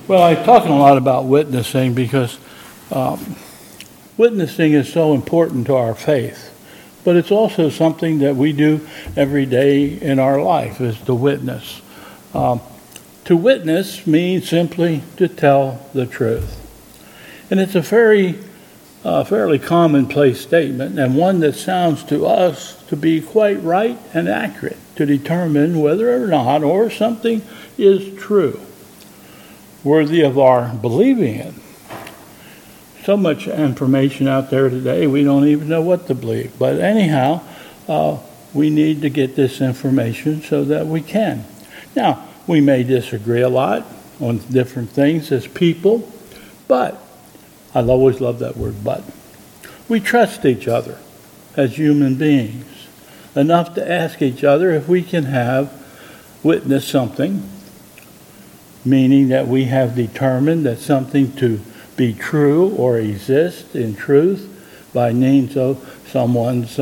Well, I'm talking a lot about witnessing because witnessing is so important to our faith. But it's also something that we do every day in our life, is to witness. To witness means simply to tell the truth. And it's a fairly commonplace statement, and one that sounds to us to be quite right and accurate to determine whether or not or something is true, worthy of our believing it. So much information out there today, we don't even know what to believe. But anyhow, we need to get this information so that we can. Now, we may disagree a lot on different things as people, but I always love that word, but. We trust each other as human beings enough to ask each other if we can have witnessed something, meaning that we have determined that something to be true or exist in truth by means of someone's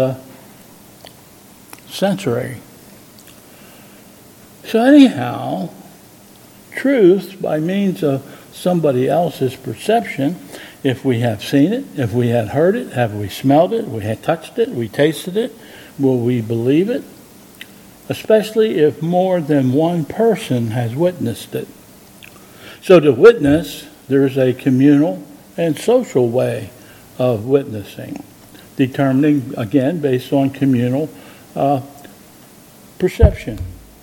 sensory. So anyhow, truth by means of somebody else's perception, if we have seen it, if we had heard it, have we smelled it, we had touched it, we tasted it, will we believe it? Especially if more than one person has witnessed it. So to witness, there's a communal and social way of witnessing, determining, again, based on communal perception.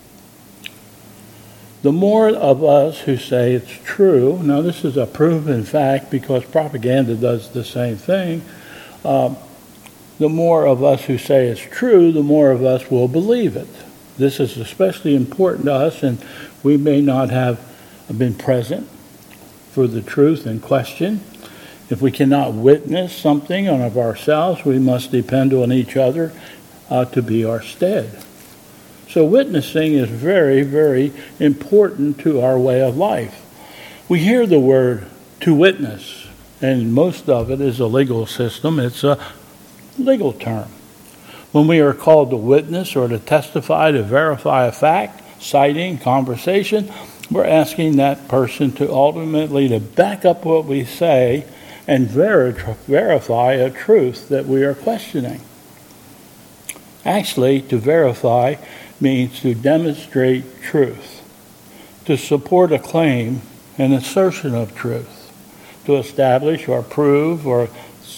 The more of us who say it's true, now this is a proven fact because propaganda does the same thing, the more of us who say it's true, the more of us will believe it. This is especially important to us, and we may not have been present for the truth in question. If we cannot witness something of ourselves, we must depend on each other to be our stead. So witnessing is very, very important to our way of life. We hear the word to witness, and most of it is a legal system. It's a legal term. When we are called to witness or to testify, to verify a fact, citing, conversation, we're asking that person to ultimately to back up what we say and verify a truth that we are questioning. Actually, to verify means to demonstrate truth, to support a claim, an assertion of truth, to establish or prove or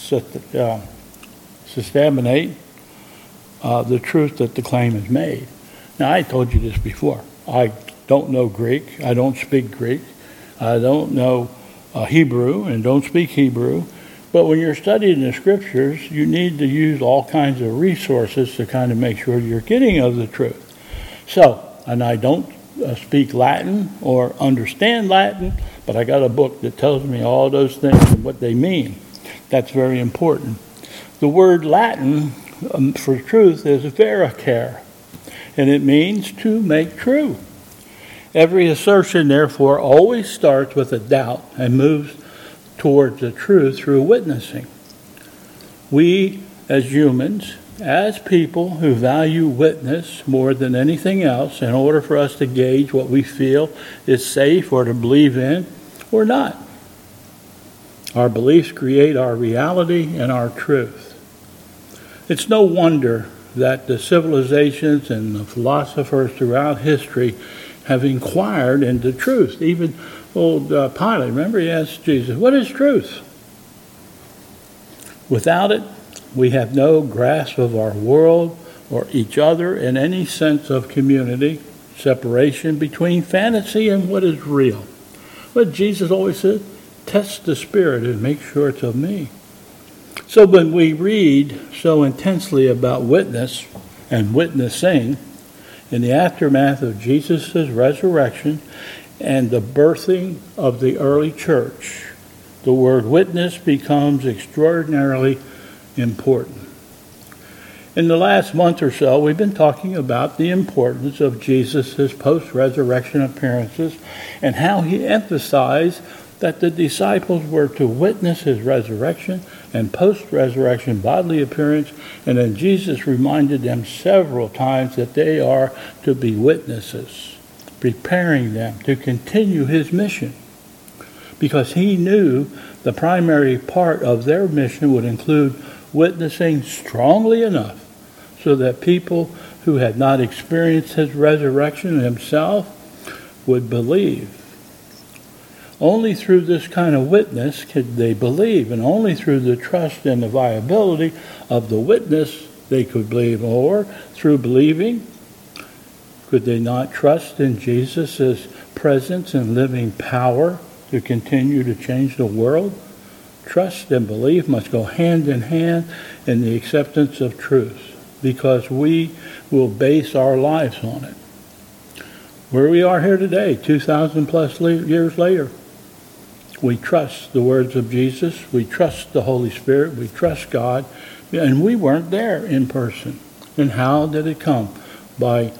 substantiate the truth that the claim is made. Now, I told you this before. I don't know Greek. I don't speak Greek. I don't know Hebrew and don't speak Hebrew. But when you're studying the scriptures, you need to use all kinds of resources to kind of make sure you're getting of the truth. So, and I don't speak Latin or understand Latin, but I got a book that tells me all those things and what they mean. That's very important. The word Latin for truth is vericare, and it means to make true. Every assertion, therefore, always starts with a doubt and moves towards the truth through witnessing. We, as humans, as people who value witness more than anything else in order for us to gauge what we feel is safe or to believe in or not. Our beliefs create our reality and our truth. It's no wonder that the civilizations and the philosophers throughout history have inquired into truth. Even old Pilate, remember, he asked Jesus, what is truth? Without it, we have no grasp of our world or each other in any sense of community, separation between fantasy and what is real. But Jesus always said, test the spirit and make sure it's of me. So when we read so intensely about witness and witnessing in the aftermath of Jesus' resurrection and the birthing of the early church, the word witness becomes extraordinarily important. In the last month or so, we've been talking about the importance of Jesus' post-resurrection appearances and how he emphasized that the disciples were to witness his resurrection and post-resurrection bodily appearance, and then Jesus reminded them several times that they are to be witnesses, preparing them to continue his mission. because he knew the primary part of their mission would include witnessing strongly enough so that people who had not experienced his resurrection himself would believe. Only through this kind of witness could they believe, and only through the trust and the viability of the witness they could believe, or through believing. Could they not trust in Jesus' presence and living power to continue to change the world? Trust and belief must go hand in hand in the acceptance of truth, because we will base our lives on it. Where we are here today, 2,000 plus years later, we trust the words of Jesus, we trust the Holy Spirit, we trust God, and we weren't there in person. And how did it come? By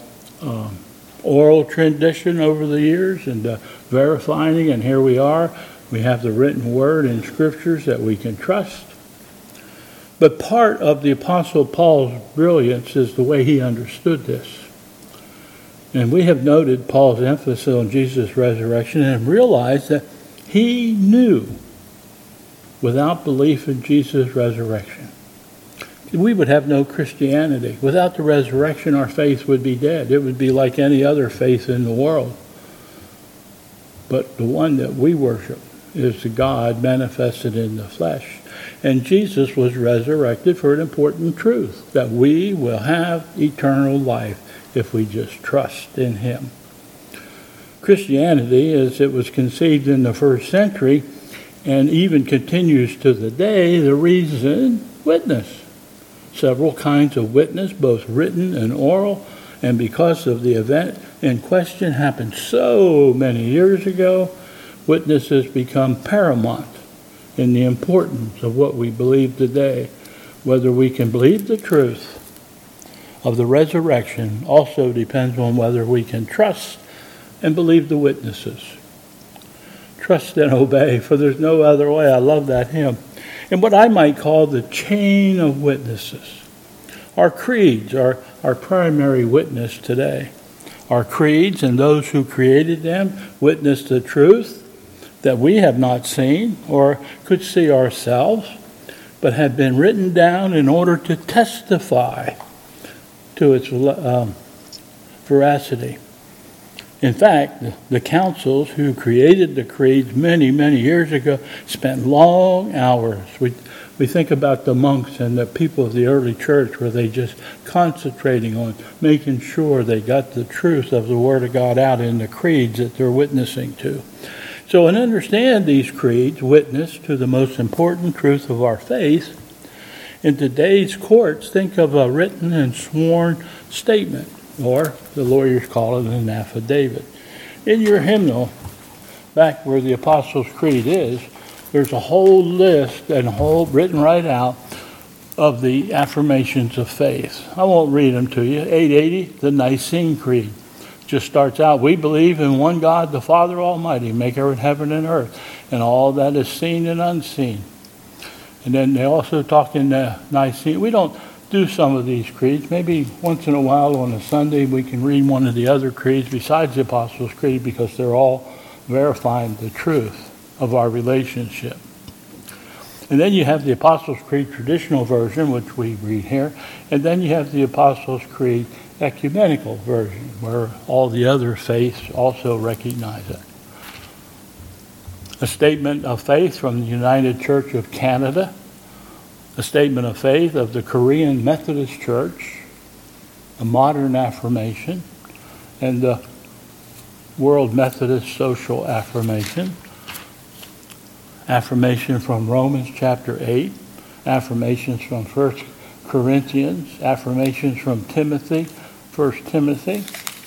oral tradition over the years and verifying, and here we are. We have the written word in scriptures that we can trust. But part of the Apostle Paul's brilliance is the way he understood this. And we have noted Paul's emphasis on Jesus' resurrection and realized that he knew without belief in Jesus' resurrection, we would have no Christianity. Without the resurrection, our faith would be dead. It would be like any other faith in the world. But the one that we worship is the God manifested in the flesh. And Jesus was resurrected for an important truth, that we will have eternal life if we just trust in him. Christianity, as it was conceived in the first century and even continues to the day, the reason witness. Several kinds of witness, both written and oral, and because of the event in question happened so many years ago, witness has become paramount in the importance of what we believe today. Whether we can believe the truth of the resurrection also depends on whether we can trust and believe the witnesses. Trust and obey, for there's no other way. I love that hymn. And what I might call the chain of witnesses. Our creeds are our primary witness today. Our creeds and those who created them witness the truth that we have not seen or could see ourselves, but have been written down in order to testify to its veracity. In fact, the councils who created the creeds many, many years ago spent long hours. We think about the monks and the people of the early church where they just concentrating on making sure they got the truth of the Word of God out in the creeds that they're witnessing to. So, and understand these creeds witness to the most important truth of our faith. In today's courts, think of a written and sworn statement, or the lawyers call it an affidavit. In your hymnal, back where the Apostles' Creed is, there's a whole list and a whole written right out of the affirmations of faith. I won't read them to you. 880, the Nicene Creed. Just starts out, we believe in one God, the Father Almighty, maker of heaven and earth, and all that is seen and unseen. And then they also talk in the Nicene. We don't do some of these creeds. Maybe once in a while on a Sunday we can read one of the other creeds besides the Apostles' Creed, because they're all verifying the truth of our relationship. And then you have the Apostles' Creed traditional version, which we read here, and then you have the Apostles' Creed ecumenical version, where all the other faiths also recognize it. A statement of faith from the United Church of Canada, a statement of faith of the Korean Methodist Church, a modern affirmation, and the World Methodist Social Affirmation, affirmation from Romans chapter 8, affirmations from 1 Corinthians, affirmations from Timothy, 1 Timothy.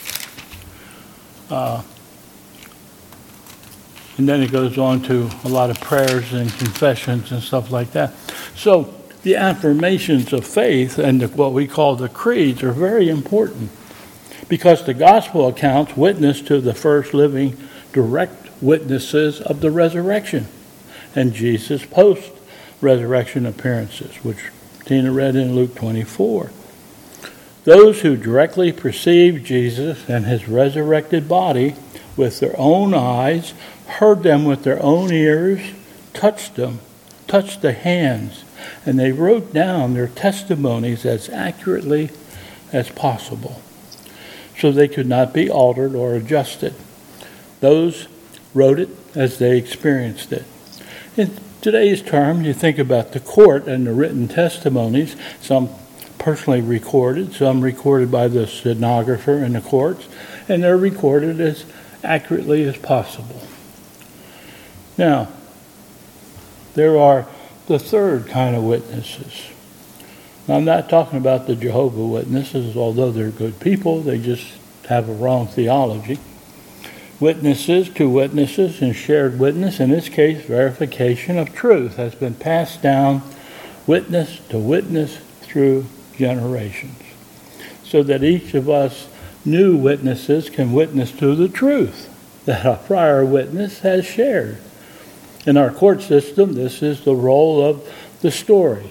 And then it goes on to a lot of prayers and confessions and stuff like that. So the affirmations of faith and what we call the creeds are very important, because the gospel accounts witness to the first living direct witnesses of the resurrection and Jesus' post-resurrection appearances, which Tina read in Luke 24. Those who directly perceive Jesus and his resurrected body with their own eyes, heard them with their own ears, touched them, touched the hands, and they wrote down their testimonies as accurately as possible, so they could not be altered or adjusted. Those wrote it as they experienced it. In today's terms, you think about the court and the written testimonies, some personally recorded, some recorded by the stenographer in the courts, and they're recorded as accurately as possible. Now, there are the third kind of witnesses. Now, I'm not talking about the Jehovah's Witnesses, although they're good people, they just have a wrong theology. Witnesses to witnesses and shared witness, in this case, verification of truth, has been passed down witness to witness through generations, so that each of us new witnesses can witness to the truth that a prior witness has shared. In our court system, this is the role of the story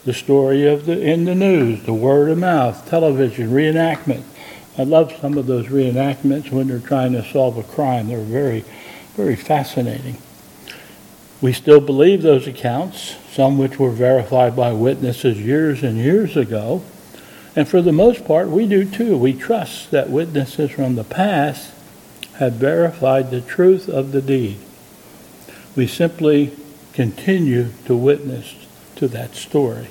in the news, the word of mouth, television, reenactment. I love some of those reenactments when they're trying to solve a crime. They're very, very fascinating. We still believe those accounts, some which were verified by witnesses years and years ago. And for the most part, we do too. We trust that witnesses from the past have verified the truth of the deed. We simply continue to witness to that story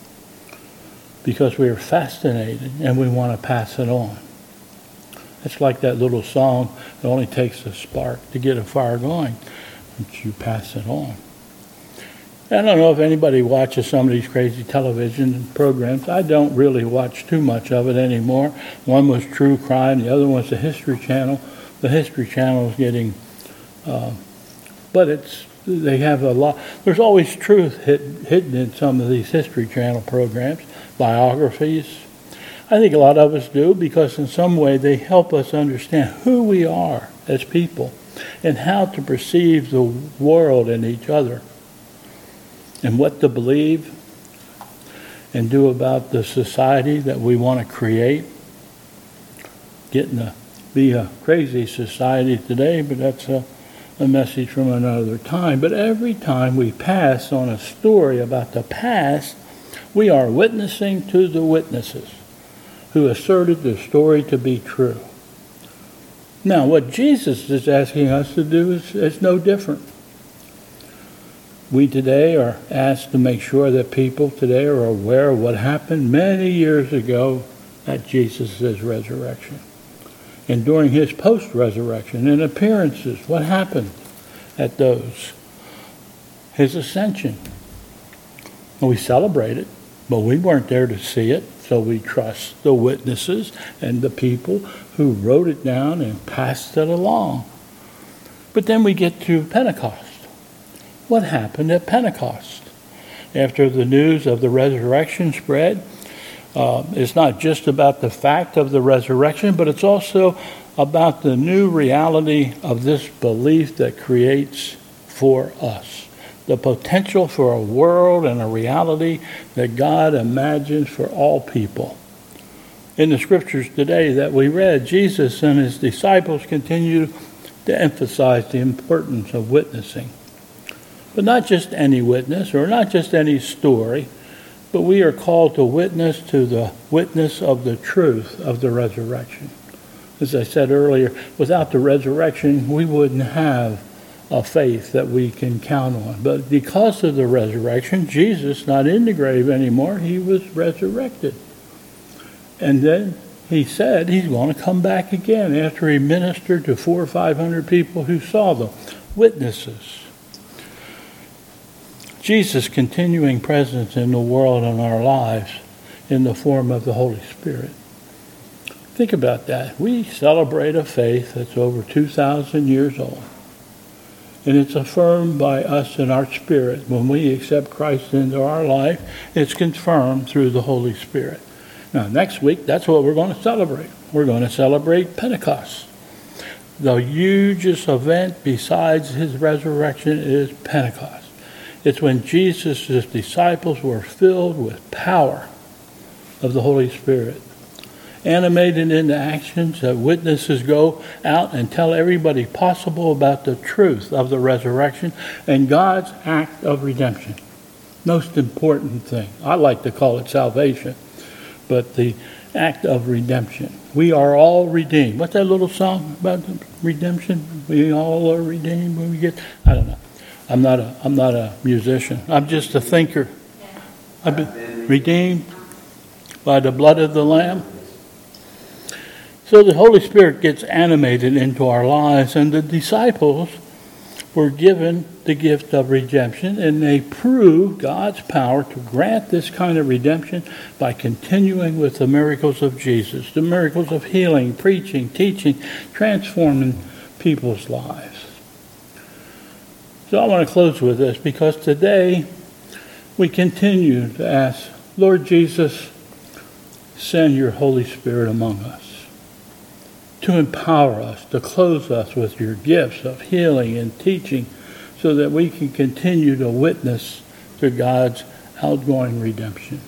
because we are fascinated and we want to pass it on. It's like that little song, it only takes a spark to get a fire going, but you pass it on. I don't know if anybody watches some of these crazy television programs. I don't really watch too much of it anymore. One was True Crime, the other one's the History Channel. The History Channel is getting, they have a lot. There's always truth hidden in some of these History Channel programs, biographies. I think a lot of us do because in some way they help us understand who we are as people and how to perceive the world and each other and what to believe and do about the society that we want to create. Getting to be a crazy society today, but that's a message from another time. But every time we pass on a story about the past, we are witnessing to the witnesses who asserted the story to be true. Now, what Jesus is asking us to do is no different. We today are asked to make sure that people today are aware of what happened many years ago at Jesus' resurrection. And during his post-resurrection and appearances, what happened at those? His ascension. And we celebrate it, but we weren't there to see it. So we trust the witnesses and the people who wrote it down and passed it along. But then we get to Pentecost. What happened at Pentecost? After the news of the resurrection spread, it's not just about the fact of the resurrection, but it's also about the new reality of this belief that creates for us. The potential for a world and a reality that God imagines for all people. In the scriptures today that we read, Jesus and his disciples continue to emphasize the importance of witnessing. But not just any witness or not just any story, but we are called to witness to the witness of the truth of the resurrection. As I said earlier, without the resurrection, we wouldn't have a faith that we can count on. But because of the resurrection, Jesus not in the grave anymore, he was resurrected. And then he said he's going to come back again after he ministered to 400 or 500 people who saw them, witnesses. Jesus' continuing presence in the world and our lives in the form of the Holy Spirit. Think about that. We celebrate a faith that's over 2,000 years old. And it's affirmed by us in our spirit. When we accept Christ into our life, it's confirmed through the Holy Spirit. Now, next week, that's what we're going to celebrate. We're going to celebrate Pentecost. The hugest event besides his resurrection is Pentecost. It's when Jesus' disciples were filled with power of the Holy Spirit. animated into actions that witnesses go out and tell everybody possible about the truth of the resurrection and God's act of redemption. Most important thing. I like to call it salvation, but the act of redemption. We are all redeemed. What's that little song about redemption? We all are redeemed when we get... I don't know. I'm not a musician. I'm just a thinker. I've been redeemed by the blood of the Lamb. So the Holy Spirit gets animated into our lives, and the disciples were given the gift of redemption, and they proved God's power to grant this kind of redemption by continuing with the miracles of Jesus, the miracles of healing, preaching, teaching, transforming people's lives. So I want to close with this, because today we continue to ask, Lord Jesus, send your Holy Spirit among us to empower us, to clothe us with your gifts of healing and teaching so that we can continue to witness to God's outgoing redemption.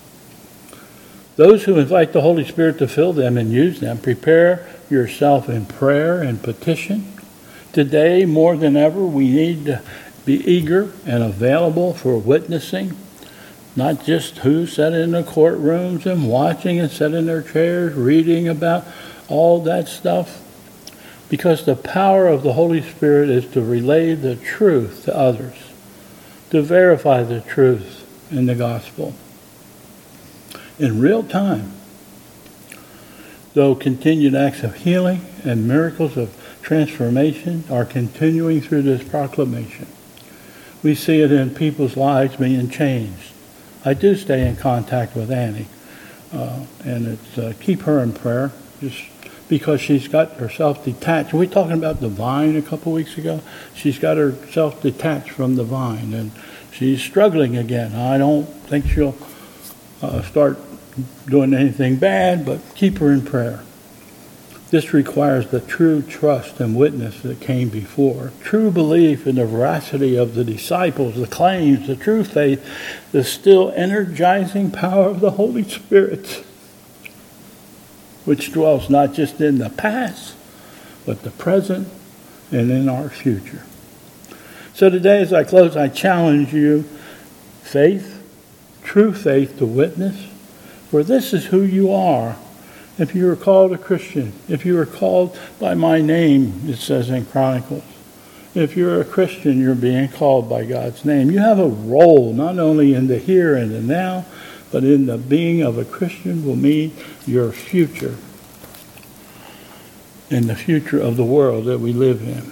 Those who invite the Holy Spirit to fill them and use them, prepare yourself in prayer and petition. Today, more than ever, we need to be eager and available for witnessing, not just who sat in the courtrooms and watching and sat in their chairs reading about all that stuff, because the power of the Holy Spirit is to relay the truth to others, to verify the truth in the gospel in real time. Though continued acts of healing and miracles of transformation are continuing through this proclamation, we see it in people's lives being changed. I do stay in contact with Annie, and it's keep her in prayer, just because she's got herself detached. We were talking about the vine a couple weeks ago. She's got herself detached from the vine, and she's struggling again. I don't think she'll start doing anything bad, but keep her in prayer. This requires the true trust and witness that came before, true belief in the veracity of the disciples, the claims, the true faith, the still energizing power of the Holy Spirit, which dwells not just in the past, but the present and in our future. So today, as I close, I challenge you, faith, true faith to witness, for this is who you are. If you are called a Christian, if you are called by my name, it says in Chronicles, if you're a Christian, you're being called by God's name. You have a role, not only in the here and the now, but in the being of a Christian will mean your future, in the future of the world that we live in.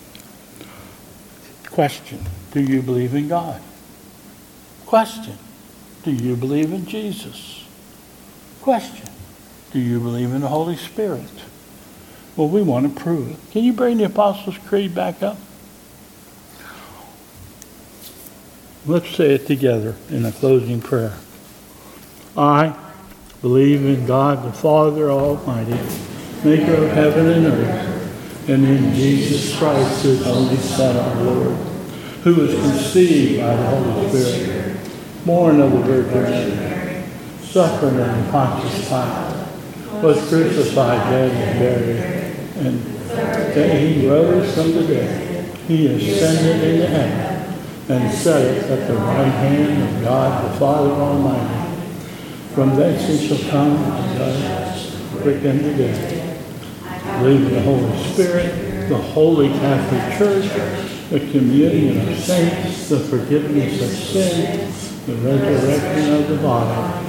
Question, do you believe in God? Question, do you believe in Jesus? Question, do you believe in the Holy Spirit? Well, we want to prove it. Can you bring the Apostles' Creed back up? Let's say it together in a closing prayer. I believe in God the Father Almighty, maker of heaven and earth, and in Jesus Christ, his only Son, our Lord, who was conceived by the Holy Spirit, born of the Virgin Mary, suffered under Pontius Pilate, was crucified, dead, and buried, and then he rose from the dead. He ascended into heaven, and saith at the right hand of God the Father Almighty. From thence he shall come to judge quick and the dead. Believe in the Holy Spirit, the Holy Catholic Church, the communion of saints, the forgiveness of sin, the resurrection of the body,